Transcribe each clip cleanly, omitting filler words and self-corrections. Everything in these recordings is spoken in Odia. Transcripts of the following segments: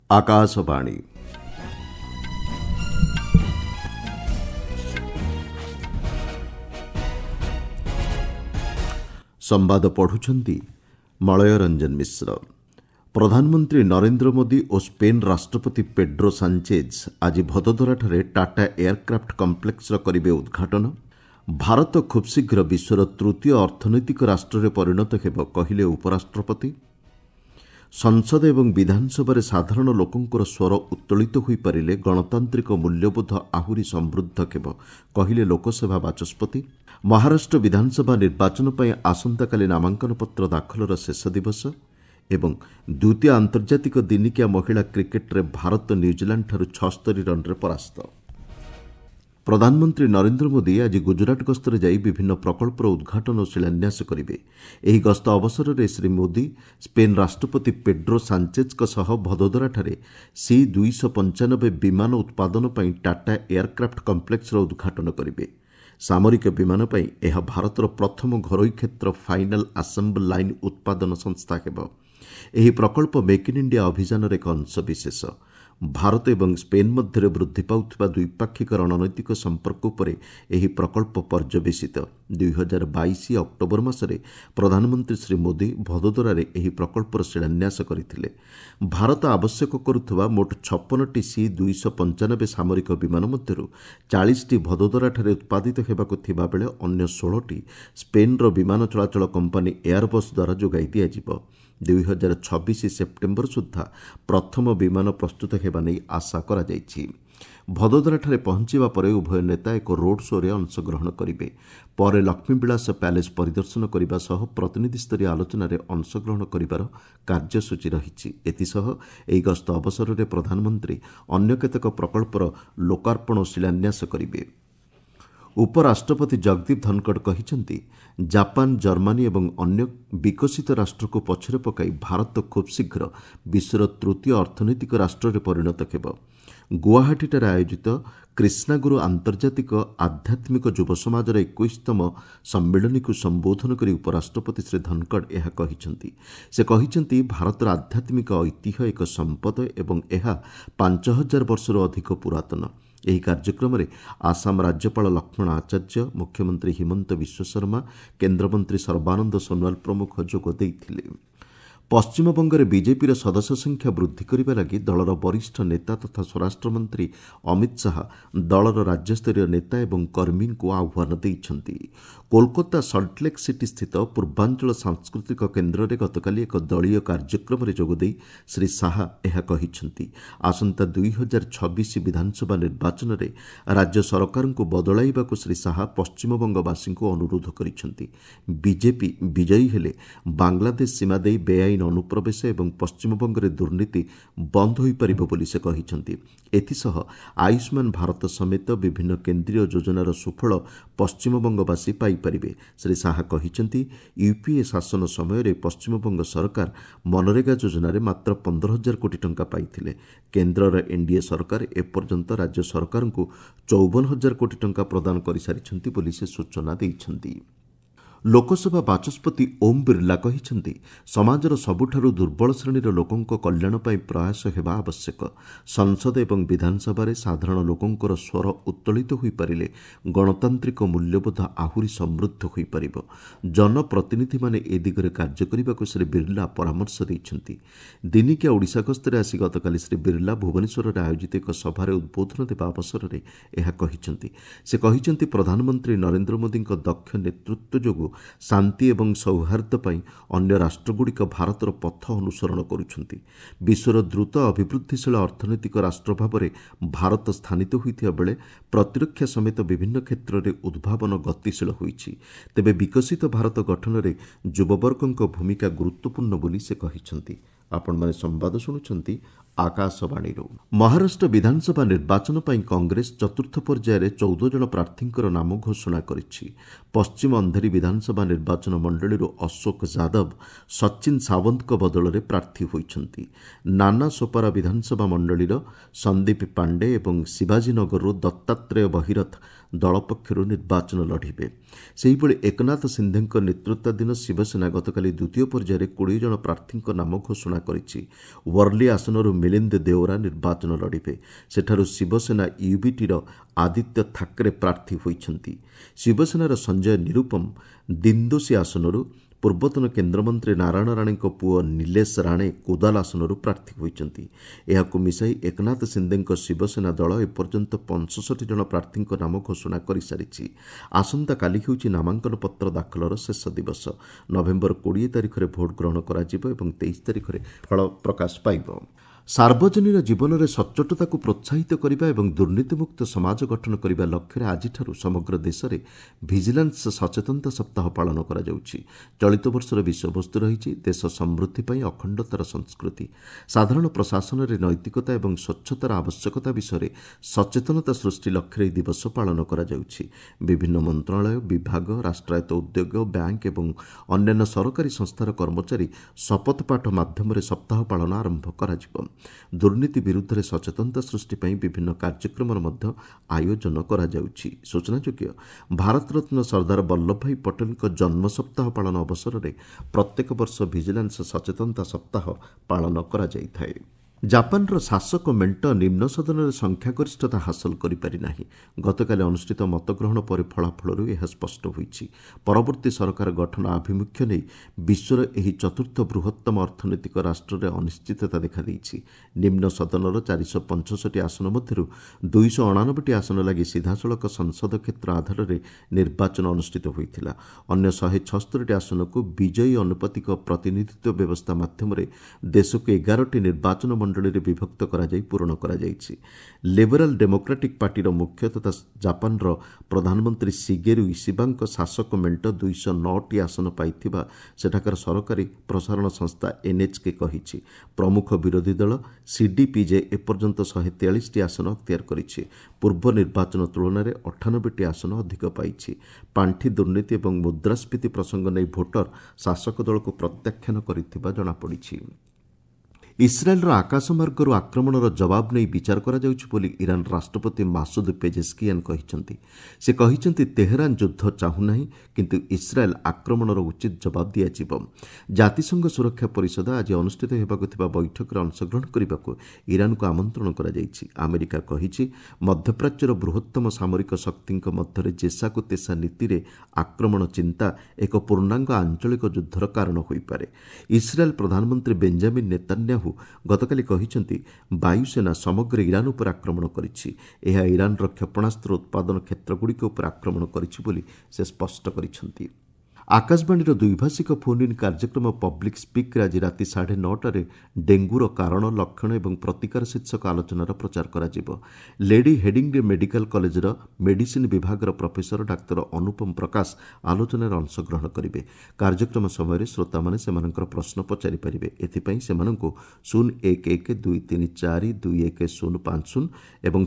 आकाशवाणी संवाद पढ़ुछंती मलय रंजन मिश्र। प्रधानमंत्री नरेंद्र मोदी और स्पेन राष्ट्रपति पेड्रो सांचेज आज भदोदराଠାରେ टाटा एयरक्राफ्ट कम्प्लेक्सर करिवे उद्घाटन। भारत खूब शीघ्र विश्वर तृतीय अर्थनैतिक राष्ट्र परिणत हेब कहिले उपराष्ट्रपति। संसद एवं विधानसभा साधारण लोकंकर स्वर उत्तोलित होई परिले गणतांत्रिक मूल्यबोध आहुरी समृद्ध हेब कहिले लोकसभा बाचस्पति। महाराष्ट्र विधानसभा निर्वाचन पर आसंताकाली नामांकन पत्र दाखलर शेष दिवस एवं द्वितीय आंतर्जातिक दिनिकिया महिला क्रिकेट रे भारत न्यूजीलैंड ठारू 76 रन रे परास्त। प्रधानमंत्री नरेंद्र मोदी आज गुजरात गस्तर जाई विभिन्न प्रकल्पर उद्घाटन और शिलान्यास करिवे। एही गस्त अवसर में श्री मोदी स्पेन राष्ट्रपति पेड्रो सांचेज सह भदोदराଠାରେ C-295 विमान उत्पादन पर टाटा एयरक्राफ्ट कम्प्लेक्सर उद्घाटन करिवे। सामरिक विमान पर यह भारतर प्रथम घरोई क्षेत्र फाइनाल आसेम्बल लाइन उत्पादन संस्था हेब। ଏହି प्रकल्प मेक इन इंडिया अभियान एक अंशविशेष। भारत एवं स्पेन मध्य वृद्धि पाउथिबा द्विपाक्षिक रणनैतिक संपर्क उपरे ଏହି प्रकल्प पर्यवेसित। 2022 अक्टोबर मासरे प्रधानमंत्री श्री मोदी भदोदरारे ଏହି प्रकल्पर शिलान्यास करथिले। भारत आवश्यक करुथबा मोट 56टी C-295 सामरिक विमान मध्यरु 40टी भदोदराଠାରେ उत्पादित हेबाकु थिबा बेले अन्य 16टी स्पेनर विमान चलाचल कंपनी एयरबस द्वारा जोगाई दियाजिबो। 2026 सेप्टेम्बर सुधा प्रथम विमान प्रस्तुत हेबा नै आशा करा जायछि। भदोदराଠାରେ पहुंचीबा परे उभय नेता एक रोड शो रे अंशग्रहण करिवे। परे लक्ष्मीविलास पैलेस परिदर्शन करिबा सह प्रतिनिधि स्तरीय आलोचना रे अंशग्रहण करिबार कार्यसूची रहिछि। एतिसह एही गस्त अवसर रे प्रधानमंत्री अन्य केतेक प्रकल्पर लोकार्पण और शिलान्यास करिवे। उपराष्ट्रपति जगदीप धनखड़ कहिसेंति जापान, जर्मनी एवं अन्य विकसित राष्ट्र को पछरे पकाई भारत खूब शीघ्र विश्वर तृतीय अर्थनैतिक राष्ट्र परिणत हेब। गुवाहाटीଠାରେ आयोजित कृष्णागुरु आंतर्जातिक आध्यात्मिक युव समाजर 21तम सम्मेलन को संबोधन कर उपराष्ट्रपति श्री धनखड़ यह कहिसेंति। से कहिसेंति भारतर आध्यात्मिक ऐतिह्य एक संपद एवं यह 5000 वर्षर अधिक पुरातन। ଏହି କାର୍ଯ୍ୟକ୍ରମରେ ଆସାମ ରାଜ୍ୟପାଳ ଲକ୍ଷ୍ମଣ ଆଚାର୍ଯ୍ୟ, ମୁଖ୍ୟମନ୍ତ୍ରୀ ହିମନ୍ତ ବିଶ୍ୱ ଶର୍ମା, କେନ୍ଦ୍ରମନ୍ତ୍ରୀ ସର୍ବାନନ୍ଦ ସୋନୱାଲ ପ୍ରମୁଖ ଯୋଗ ଦେଇଥିଲେ। ପଶ୍ଚିମବଙ୍ଗରେ ବିଜେପିର ସଦସ୍ୟ ସଂଖ୍ୟା ବୃଦ୍ଧି କରିବା ଲାଗି ଦଳର ବରିଷ୍ଠ ନେତା ତଥା ସ୍ୱରାଷ୍ଟ୍ରମନ୍ତ୍ରୀ ଅମିତ ଶାହା ଦଳର ରାଜ୍ୟସ୍ତରୀୟ ନେତା ଏବଂ କର୍ମୀଙ୍କୁ ଆହ୍ୱାନ ଦେଇଛନ୍ତି। କୋଲକାତା ସଲ୍ଟଲେକ୍ ସିଟି ସ୍ଥିତ ପୂର୍ବାଞ୍ଚଳ ସାଂସ୍କୃତିକ କେନ୍ଦ୍ରରେ ଗତକାଲି ଏକ ଦଳୀୟ କାର୍ଯ୍ୟକ୍ରମରେ ଯୋଗଦେଇ ଶ୍ରୀ ଶାହା ଏହା କହିଛନ୍ତି। ଆସନ୍ତା 2026 ବିଧାନସଭା ନିର୍ବାଚନରେ ରାଜ୍ୟ ସରକାରଙ୍କୁ ବଦଳାଇବାକୁ ଶ୍ରୀ ଶାହା ପଶ୍ଚିମବଙ୍ଗବାସୀଙ୍କୁ ଅନୁରୋଧ କରିଛନ୍ତି। ବିଜେପି ବିଜୟୀ ହେଲେ ବାଂଲାଦେଶ ସୀମା ଦେଇ ବେଆଇନ ଅନୁପ୍ରବେଶ ଏବଂ ପଶ୍ଚିମବଙ୍ଗରେ ଦୁର୍ନୀତି ବନ୍ଦ ହୋଇପାରିବ ବୋଲି ସେ କହିଛନ୍ତି। ଏଥିସହ ଆୟୁଷ୍ମାନ ଭାରତ ସମେତ ବିଭିନ୍ନ କେନ୍ଦ୍ରୀୟ ଯୋଜନାର ସୁଫଳ ପଶ୍ଚିମବଙ୍ଗବାସୀ ପାଇପାରିବେ। ଶ୍ରୀ ଶାହା କହିଛନ୍ତି, ୟୁପିଏ ଶାସନ ସମୟରେ ପଶ୍ଚିମବଙ୍ଗ ସରକାର ମନରେଗା ଯୋଜନାରେ ମାତ୍ର 15,000 କୋଟି ଟଙ୍କା ପାଇଥିଲେ। କେନ୍ଦ୍ରର ଏନ୍ଡିଏ ସରକାର ଏପର୍ଯ୍ୟନ୍ତ ରାଜ୍ୟ ସରକାରଙ୍କୁ 54,000 କୋଟି ଟଙ୍କା ପ୍ରଦାନ କରିସାରିଛନ୍ତି ବୋଲି ସେ ସୂଚନା ଦେଇଛନ୍ତି। ଲୋକସଭା ବାଚସ୍ପତି ଓମ୍ ବିର୍ଲା କହିଛନ୍ତି, ସମାଜର ସବୁଠାରୁ ଦୁର୍ବଳ ଶ୍ରେଣୀର ଲୋକଙ୍କ କଲ୍ୟାଣ ପାଇଁ ପ୍ରୟାସ ହେବା ଆବଶ୍ୟକ। ସଂସଦ ଏବଂ ବିଧାନସଭାରେ ସାଧାରଣ ଲୋକଙ୍କର ସ୍ୱର ଉତ୍ତୋଳିତ ହୋଇପାରିଲେ ଗଣତାନ୍ତ୍ରିକ ମୂଲ୍ୟବୋଧ ଆହୁରି ସମୃଦ୍ଧ ହୋଇପାରିବ। ଜନପ୍ରତିନିଧିମାନେ ଏ ଦିଗରେ କାର୍ଯ୍ୟ କରିବାକୁ ଶ୍ରୀ ବିର୍ଲା ପରାମର୍ଶ ଦେଇଛନ୍ତି। ଦିନିକିଆ ଓଡ଼ିଶା ଗସ୍ତରେ ଆସି ଗତକାଲି ଶ୍ରୀ ବିର୍ଲା ଭୁବନେଶ୍ୱରରେ ଆୟୋଜିତ ଏକ ସଭାରେ ଉଦ୍ବୋଧନ ଦେବା ଅବସରରେ ଏହା କହିଛନ୍ତି। ସେ କହିଛନ୍ତି, ପ୍ରଧାନମନ୍ତ୍ରୀ ନରେନ୍ଦ୍ର ମୋଦିଙ୍କ ଦକ୍ଷ ନେତୃତ୍ୱ ଯୋଗୁଁ ଶାନ୍ତି ଏବଂ ସୌହାର୍ଦ୍ଦ ପାଇଁ ଅନ୍ୟ ରାଷ୍ଟ୍ରଗୁଡ଼ିକ ଭାରତର ପଥ ଅନୁସରଣ କରୁଛନ୍ତି। ବିଶ୍ୱର ଦ୍ରୁତ ଅଭିବୃଦ୍ଧିଶୀଳ ଅର୍ଥନୈତିକ ରାଷ୍ଟ୍ର ଭାବରେ ଭାରତ ସ୍ଥାନିତ ହୋଇଥିବା ବେଳେ ପ୍ରତିରକ୍ଷା ସମେତ ବିଭିନ୍ନ କ୍ଷେତ୍ରରେ ଉଦ୍ଭାବନ ଗତିଶୀଳ ହୋଇଛି। ତେବେ ବିକଶିତ ଭାରତ ଗଠନରେ ଯୁବବର୍ଗଙ୍କ ଭୂମିକା ଗୁରୁତ୍ୱପୂର୍ଣ୍ଣ ବୋଲି ସେ କହିଛନ୍ତି। ଆପଣମାନେ ସମ୍ବାଦ ଶୁଣୁଛନ୍ତି आकाशवाणी। महाराष्ट्र विधानसभा निर्वाचन पर कांग्रेस चतुर्थ पर्यायर 14 जन प्रार्थींकर नाम घोषणा करिछि। पश्चिम अंधेरी विधानसभा निर्वाचन मंडली अशोक यादव सचिन सावंत बदल में प्रार्थी होइछन्ति। नाना सोपारा विधानसभा मंडली संदीप पांडे और शिवाजीनगर दत्तात्रेय बहिरथ दल पक्षर निर्वाचन लढ़िबे। सेहिभଳି एकनाथ सिंधेଙ୍କ नेतृत्वाधीन शिवसेना गतकाली द्वितीय पर्यायर 20 जन प्रार्थी नाम घोषणा करिछि। वर्ली आसनରୁ ମିଲିନ୍ଦ ଦେଓରା ନିର୍ବାଚନ ଲଢ଼ିବେ। ସେଠାରୁ ଶିବସେନା ୟୁବିଟିର ଆଦିତ୍ୟ ଥାକରେ ପ୍ରାର୍ଥୀ ହୋଇଛନ୍ତି। ଶିବସେନାର ସଞ୍ଜୟ ନିରୁପମ ଦିନ୍ଦୋଶୀ ଆସନରୁ, ପୂର୍ବତନ କେନ୍ଦ୍ରମନ୍ତ୍ରୀ ନାରାୟଣ ରାଣେଙ୍କ ପୁଅ ନିଲେଶ ରାଣେ କୋଦାଲ ଆସନରୁ ପ୍ରାର୍ଥୀ ହୋଇଛନ୍ତି। ଏହାକୁ ମିଶାଇ ଏକନାଥ ସିନ୍ଦେଙ୍କ ଶିବସେନା ଦଳ ଏପର୍ଯ୍ୟନ୍ତ 65 ଜଣ ପ୍ରାର୍ଥୀଙ୍କ ନାମ ଘୋଷଣା କରିସାରିଛି। ଆସନ୍ତାକାଲି ହେଉଛି ନାମାଙ୍କନ ପତ୍ର ଦାଖଲର ଶେଷ ଦିବସ। ନଭେମ୍ବର 20 ତାରିଖରେ ଭୋଟ୍ ଗ୍ରହଣ କରାଯିବ ଏବଂ 23 ତାରିଖରେ ଫଳ ପ୍ରକାଶ ପାଇବ। ସାର୍ବଜନୀନ ଜୀବନରେ ସଚ୍ଚୋଟତାକୁ ପ୍ରୋତ୍ସାହିତ କରିବା ଏବଂ ଦୁର୍ନୀତିମୁକ୍ତ ସମାଜ ଗଠନ କରିବା ଲକ୍ଷ୍ୟରେ ଆଜିଠାରୁ ସମଗ୍ର ଦେଶରେ ଭିଜିଲାନ୍ସ ସଚେତନତା ସପ୍ତାହ ପାଳନ କରାଯାଉଛି। ଚଳିତ ବର୍ଷର ବିଷୟବସ୍ତୁ ରହିଛି ଦେଶ ସମୃଦ୍ଧି ପାଇଁ ଅଖଣ୍ଡତାର ସଂସ୍କୃତି। ସାଧାରଣ ପ୍ରଶାସନରେ ନୈତିକତା ଏବଂ ସ୍ୱଚ୍ଛତାର ଆବଶ୍ୟକତା ବିଷୟରେ ସଚେତନତା ସୃଷ୍ଟି ଲକ୍ଷ୍ୟରେ ଏହି ଦିବସ ପାଳନ କରାଯାଉଛି। ବିଭିନ୍ନ ମନ୍ତ୍ରଣାଳୟ, ବିଭାଗ, ରାଷ୍ଟ୍ରାୟତ୍ତ ଉଦ୍ୟୋଗ, ବ୍ୟାଙ୍କ ଏବଂ ଅନ୍ୟାନ୍ୟ ସରକାରୀ ସଂସ୍ଥାର କର୍ମଚାରୀ ଶପଥପାଠ ମାଧ୍ୟମରେ ସପ୍ତାହ ପାଳନ ଆରମ୍ଭ କରାଯିବ। ଦୁର୍ନୀତି ବିରୁଦ୍ଧରେ ସଚେତନତା ସୃଷ୍ଟି ପାଇଁ ବିଭିନ୍ନ କାର୍ଯ୍ୟକ୍ରମର ମଧ୍ୟ ଆୟୋଜନ କରାଯାଉଛି। ସୂଚନାଯୋଗ୍ୟ, ଭାରତରତ୍ନ ସର୍ଦ୍ଦାର ବଲ୍ଲଭଭାଇ ପଟେଲଙ୍କ ଜନ୍ମ ସପ୍ତାହ ପାଳନ ଅବସରରେ ପ୍ରତ୍ୟେକ ବର୍ଷ ଭିଜିଲାନ୍ସ ସଚେତନତା ସପ୍ତାହ ପାଳନ କରାଯାଇଥାଏ। ଜାପାନର ଶାସକ ମେଣ୍ଟ ନିମ୍ନ ସଦନରେ ସଂଖ୍ୟାଗରିଷ୍ଠତା ହାସଲ କରିପାରି ନାହିଁ। ଗତକାଲି ଅନୁଷ୍ଠିତ ମତଗ୍ରହଣ ପରେ ଫଳାଫଳରୁ ଏହା ସ୍ପଷ୍ଟ ହୋଇଛି। ପରବର୍ତ୍ତୀ ସରକାର ଗଠନ ଆଭିମୁଖ୍ୟ ନେଇ ବିଶ୍ୱର ଏହି ଚତୁର୍ଥ ବୃହତ୍ତମ ଅର୍ଥନୈତିକ ରାଷ୍ଟ୍ରରେ ଅନିଶ୍ଚିତତା ଦେଖାଦେଇଛି। ନିମ୍ନ ସଦନର 465 ଆସନ ମଧ୍ୟରୁ 289ଟି ଆସନ ଲାଗି ସିଧାସଳଖ ସଂସଦ କ୍ଷେତ୍ର ଆଧାରରେ ନିର୍ବାଚନ ଅନୁଷ୍ଠିତ ହୋଇଥିଲା। ଅନ୍ୟ 176ଟି ଆସନକୁ ବିଜୟୀ ଅନୁପାତିକ ପ୍ରତିନିଧିତ୍ୱ ବ୍ୟବସ୍ଥା ମାଧ୍ୟମରେ ଦେଶକୁ 11ଟି ନିର୍ବାଚନ ମଣ୍ଡଳୀରେ ବିଭକ୍ତ କରାଯାଇ ପୂରଣ କରାଯାଇଛି। ଲିବରାଲ ଡେମୋକ୍ରାଟିକ୍ ପାର୍ଟିର ମୁଖ୍ୟ ତଥା ଜାପାନର ପ୍ରଧାନମନ୍ତ୍ରୀ ଶିଗେରୁ ଇଶିବାଙ୍କ ଶାସକ ମେଣ୍ଟ 209ଟି ଆସନ ପାଇଥିବା ସେଠାକାର ସରକାରୀ ପ୍ରସାରଣ ସଂସ୍ଥା ଏନ୍ଏଚ୍କେ କହିଛି। ପ୍ରମୁଖ ବିରୋଧୀ ଦଳ ସିଡିପିଜେ ଏପର୍ଯ୍ୟନ୍ତ 143ଟି ଆସନ ଅକ୍ତିଆର କରିଛି। ପୂର୍ବ ନିର୍ବାଚନ ତୁଳନାରେ 98ଟି ଆସନ ଅଧିକ ପାଇଛି। ପାଣ୍ଠି ଦୁର୍ନୀତି ଏବଂ ମୁଦ୍ରାସ୍ଫୀତି ପ୍ରସଙ୍ଗ ନେଇ ଭୋଟର ଶାସକ ଦଳକୁ ପ୍ରତ୍ୟାଖ୍ୟାନ କରିଥିବା ଜଣାପଡ଼ିଛି। ଇସ୍ରାଏଲ୍ର ଆକାଶମାର୍ଗରୁ ଆକ୍ରମଣର ଜବାବ ନେଇ ବିଚାର କରାଯାଉଛି ବୋଲି ଇରାନ ରାଷ୍ଟ୍ରପତି ମାସୁଦ ପେଜେସ୍କିଆନ କହିଛନ୍ତି। ସେ କହିଛନ୍ତି ତେହେରାନ ଯୁଦ୍ଧ ଚାହୁଁନାହିଁ, କିନ୍ତୁ ଇସ୍ରାଏଲ୍ ଆକ୍ରମଣର ଉଚିତ ଜବାବ ଦିଆଯିବ। ଜାତିସଂଘ ସୁରକ୍ଷା ପରିଷଦ ଆଜି ଅନୁଷ୍ଠିତ ହେବାକୁ ଥିବା ବୈଠକରେ ଅଂଶଗ୍ରହଣ କରିବାକୁ ଇରାନକୁ ଆମନ୍ତ୍ରଣ କରାଯାଇଛି। ଆମେରିକା କହିଛି ମଧ୍ୟପ୍ରାଚ୍ୟର ବୃହତ୍ତମ ସାମରିକ ଶକ୍ତିଙ୍କ ମଧ୍ୟରେ ଯେସାକୁ ତେସା ନୀତିରେ ଆକ୍ରମଣ ଚିନ୍ତା ଏକ ପୂର୍ଣ୍ଣାଙ୍ଗ ଆଞ୍ଚଳିକ ଯୁଦ୍ଧର କାରଣ ହୋଇପାରେ। ଇସ୍ରାଏଲ୍ ପ୍ରଧାନମନ୍ତ୍ରୀ ବେଞ୍ଜାମିନ୍ ନେତାନ୍ୟାହୁ ଗତକାଲି କହିଛନ୍ତି ବାୟୁସେନା ସମଗ୍ର ଇରାନ ଉପରେ ଆକ୍ରମଣ କରିଛି। ଏହା ଇରାନର କ୍ଷେପଣାସ୍ତ୍ର ଉତ୍ପାଦନ କ୍ଷେତ୍ରଗୁଡ଼ିକ ଉପରେ ଆକ୍ରମଣ କରିଛି ବୋଲି ସେ ସ୍ପଷ୍ଟ କରିଛନ୍ତି। ଆକାଶବାଣୀର ଦ୍ୱିଭାଷିକ ଫୋନ୍ ଇନ୍ କାର୍ଯ୍ୟକ୍ରମ ପବ୍ଲିକ୍ ସ୍ପିକ୍ରେ ଆଜି ରାତି 9:30ରେ ଡେଙ୍ଗୁର କାରଣ, ଲକ୍ଷଣ ଏବଂ ପ୍ରତିକାର ଶୀର୍ଷକ ଆଲୋଚନାର ପ୍ରଚାର କରାଯିବ। ଲେଡି ହେଡିଂଲେ ମେଡିକାଲ କଲେଜର ମେଡିସିନ୍ ବିଭାଗର ପ୍ରଫେସର ଡାକ୍ତର ଅନୁପମ ପ୍ରକାଶ ଆଲୋଚନାରେ ଅଂଶଗ୍ରହଣ କରିବେ। କାର୍ଯ୍ୟକ୍ରମ ସମୟରେ ଶ୍ରୋତାମାନେ ସେମାନଙ୍କର ପ୍ରଶ୍ନ ପଚାରିପାରିବେ। ଏଥିପାଇଁ ସେମାନଙ୍କୁ 0112342150 ଏବଂ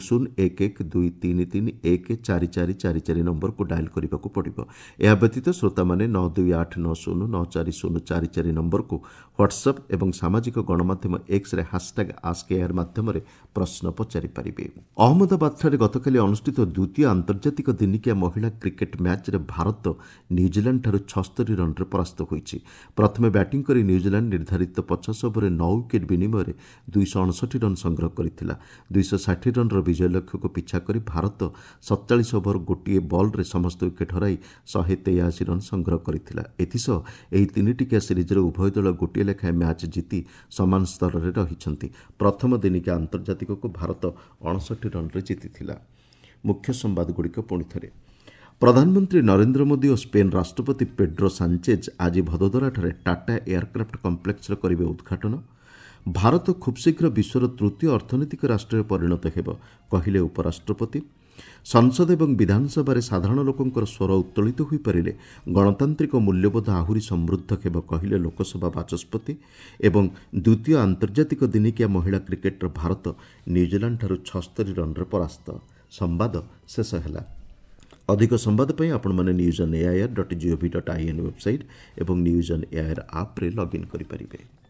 011233144444 ନମ୍ବରକୁ ଡାଏଲ୍ କରିବାକୁ ପଡ଼ିବ। ଏହା ବ୍ୟତୀତ ଶ୍ରୋତାମାନେ 9289094044 ନମ୍ବରକୁ ହ୍ୱାଟ୍ସଆପ୍ ଏବଂ ସାମାଜିକ ଗଣମାଧ୍ୟମ ଏକ୍ସରେ ହାଷ୍ଟାଗ୍ ଆସ୍କଏଆର୍ ମାଧ୍ୟମରେ ପ୍ରଶ୍ନ ପଚାରିପାରିବେ। ଅହମ୍ମଦାବାଦଠାରେ ଗତକାଲି ଅନୁଷ୍ଠିତ ଦ୍ୱିତୀୟ ଆନ୍ତର୍ଜାତିକ ଦିନିକିଆ ମହିଳା କ୍ରିକେଟ୍ ମ୍ୟାଚ୍ରେ ଭାରତ ନ୍ୟୁଜିଲାଣ୍ଡଠାରୁ 76 ରନ୍ରେ ପରାସ୍ତ ହୋଇଛି। ପ୍ରଥମେ ବ୍ୟାଟିଂ କରି ନ୍ୟୁଜିଲାଣ୍ଡ ନିର୍ଦ୍ଧାରିତ 50 ଓଭରରେ 9 ୱିକେଟ୍ ବିନିମୟରେ 259 ରନ୍ ସଂଗ୍ରହ କରିଥିଲା। 260 ରନ୍ର ବିଜୟ ଲକ୍ଷ୍ୟକୁ ପିଛା କରି ଭାରତ 47 ଓଭର ଗୋଟିଏ ବଲ୍ରେ ସମସ୍ତ ୱିକେଟ୍ ହରାଇ 183 ରନ୍ ସଂଗ୍ରହ କରିଥିଲା। ଏଥିସହ ଏହି ତିନିଟିକିଆ ସିରିଜ୍ରେ ଉଭୟ ଦଳ ଗୋଟିଏ ଲେଖାଏଁ ମ୍ୟାଚ୍ ଜିତି ସମାନ ସ୍ତରରେ ରହିଛନ୍ତି। ପ୍ରଥମ ଦିନିକିଆ ଆନ୍ତର୍ଜାତିକକୁ ଭାରତ 59 ରନ୍ରେ ଜିତିଥିଲା। ମୁଖ୍ୟ ସମ୍ବାଦଗୁଡ଼ିକ ପୁଣିଥରେ। ପ୍ରଧାନମନ୍ତ୍ରୀ ନରେନ୍ଦ୍ର ମୋଦି ଓ ସ୍ପେନ୍ ରାଷ୍ଟ୍ରପତି ପେଡ୍ରୋ ସାଞ୍ଚେଜ୍ ଆଜି ଭଦୋଦରାଠାରେ ଟାଟା ଏୟାରକ୍ରାଫ୍ଟ କମ୍ପ୍ଲେକ୍ସର କରିବେ ଉଦ୍ଘାଟନ। ଭାରତ ଖୁବ୍ ଶୀଘ୍ର ବିଶ୍ୱର ତୃତୀୟ ଅର୍ଥନୈତିକ ରାଷ୍ଟ୍ରରେ ପରିଣତ ହେବ, କହିଲେ ଉପରାଷ୍ଟ୍ରପତି। ସଂସଦ ଏବଂ ବିଧାନସଭାରେ ସାଧାରଣ ଲୋକଙ୍କର ସ୍ୱର ଉତ୍ତୋଳିତ ହୋଇପାରିଲେ ଗଣତାନ୍ତ୍ରିକ ମୂଲ୍ୟବୋଧ ଆହୁରି ସମୃଦ୍ଧ ହେବ, କହିଲେ ଲୋକସଭା ବାଚସ୍ପତି। ଏବଂ ଦ୍ୱିତୀୟ ଆନ୍ତର୍ଜାତିକ ଦିନିକିଆ ମହିଳା କ୍ରିକେଟର ଭାରତ ନ୍ୟୁଜିଲାଣ୍ଡଠାରୁ 76 ରନ୍ରେ ପରାସ୍ତ। ସମ୍ବାଦ ଶେଷ ହେଲା। ଅଧିକ ସମ୍ବାଦ ପାଇଁ ଆପଣମାନେ newsonair.gov.in ୱେବସାଇଟ୍ ଏବଂ ନ୍ୟୁଜ୍ ଅନ୍ ଏଆଇଆର୍ ଆପ୍ରେ ଲଗ୍ଇନ୍ କରିପାରିବେ।